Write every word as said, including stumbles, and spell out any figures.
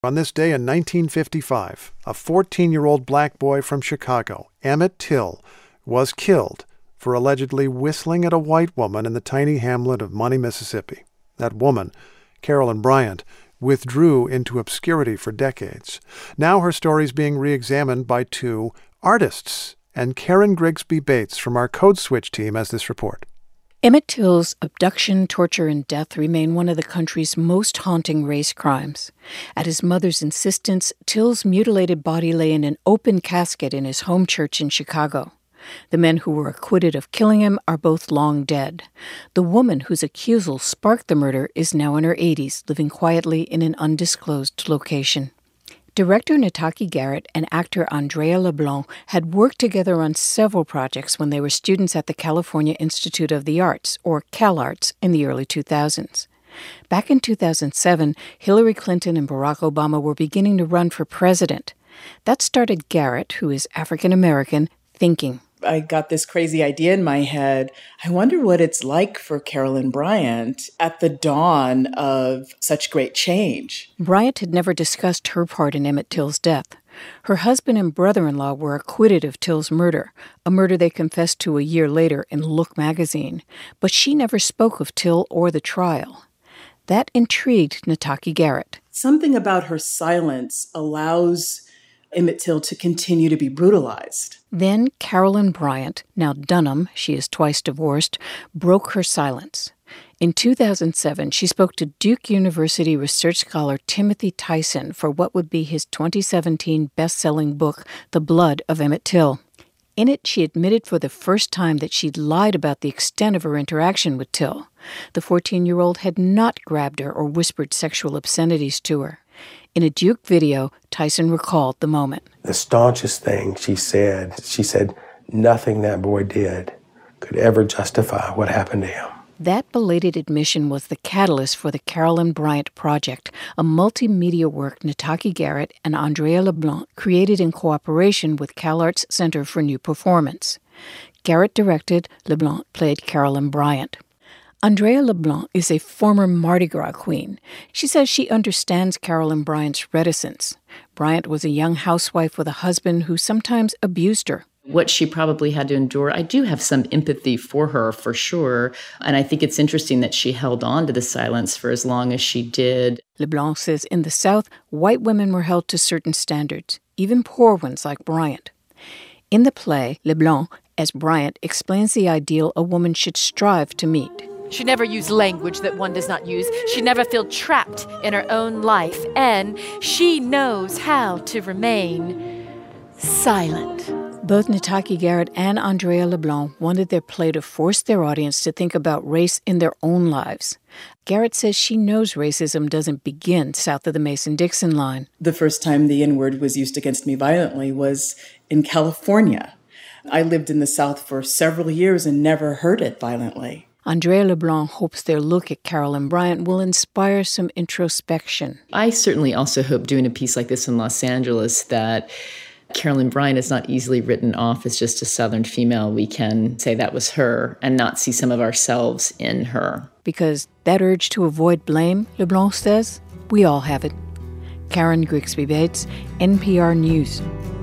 On this day in nineteen fifty-five, a fourteen-year-old black boy from Chicago, Emmett Till, was killed for allegedly whistling at a white woman in the tiny hamlet of Money, Mississippi. That woman, Carolyn Bryant, withdrew into obscurity for decades. Now her story is being re-examined by two artists. And Karen Grigsby Bates from our Code Switch team has this report. Emmett Till's abduction, torture, and death remain one of the country's most haunting race crimes. At his mother's insistence, Till's mutilated body lay in an open casket in his home church in Chicago. The men who were acquitted of killing him are both long dead. The woman whose accusal sparked the murder is now in her eighties, living quietly in an undisclosed location. Director Nataki Garrett and actor Andrea LeBlanc had worked together on several projects when they were students at the California Institute of the Arts, or CalArts, in the early two thousands. Back in two thousand seven, Hillary Clinton and Barack Obama were beginning to run for president. That started Garrett, who is African American, thinking. I got this crazy idea in my head. I wonder what it's like for Carolyn Bryant at the dawn of such great change. Bryant had never discussed her part in Emmett Till's death. Her husband and brother-in-law were acquitted of Till's murder, a murder they confessed to a year later in Look magazine. But she never spoke of Till or the trial. That intrigued Nataki Garrett. Something about her silence allows Emmett Till to continue to be brutalized. Then Carolyn Bryant, now Dunham, she is twice divorced, broke her silence. In two thousand seven, she spoke to Duke University research scholar Timothy Tyson for what would be his twenty seventeen best-selling book, The Blood of Emmett Till. In it, she admitted for the first time that she'd lied about the extent of her interaction with Till. The fourteen-year-old had not grabbed her or whispered sexual obscenities to her. In a Duke video, Tyson recalled the moment. The staunchest thing she said, she said, nothing that boy did could ever justify what happened to him. That belated admission was the catalyst for the Carolyn Bryant Project, a multimedia work Nataki Garrett and Andrea LeBlanc created in cooperation with CalArts Center for New Performance. Garrett directed, LeBlanc played Carolyn Bryant. Andrea LeBlanc is a former Mardi Gras queen. She says she understands Carolyn Bryant's reticence. Bryant was a young housewife with a husband who sometimes abused her. What she probably had to endure, I do have some empathy for her, for sure. And I think it's interesting that she held on to the silence for as long as she did. LeBlanc says in the South, white women were held to certain standards, even poor ones like Bryant. In the play, LeBlanc, as Bryant, explains the ideal a woman should strive to meet. She never used language that one does not use. She never felt trapped in her own life. And she knows how to remain silent. Both Nataki Garrett and Andrea LeBlanc wanted their play to force their audience to think about race in their own lives. Garrett says she knows racism doesn't begin south of the Mason-Dixon line. The first time the N-word was used against me violently was in California. I lived in the South for several years and never heard it violently. Andrea LeBlanc hopes their look at Carolyn Bryant will inspire some introspection. I certainly also hope doing a piece like this in Los Angeles that Carolyn Bryant is not easily written off as just a Southern female. We can say that was her and not see some of ourselves in her. Because that urge to avoid blame, LeBlanc says, we all have it. Karen Grigsby Bates, N P R News.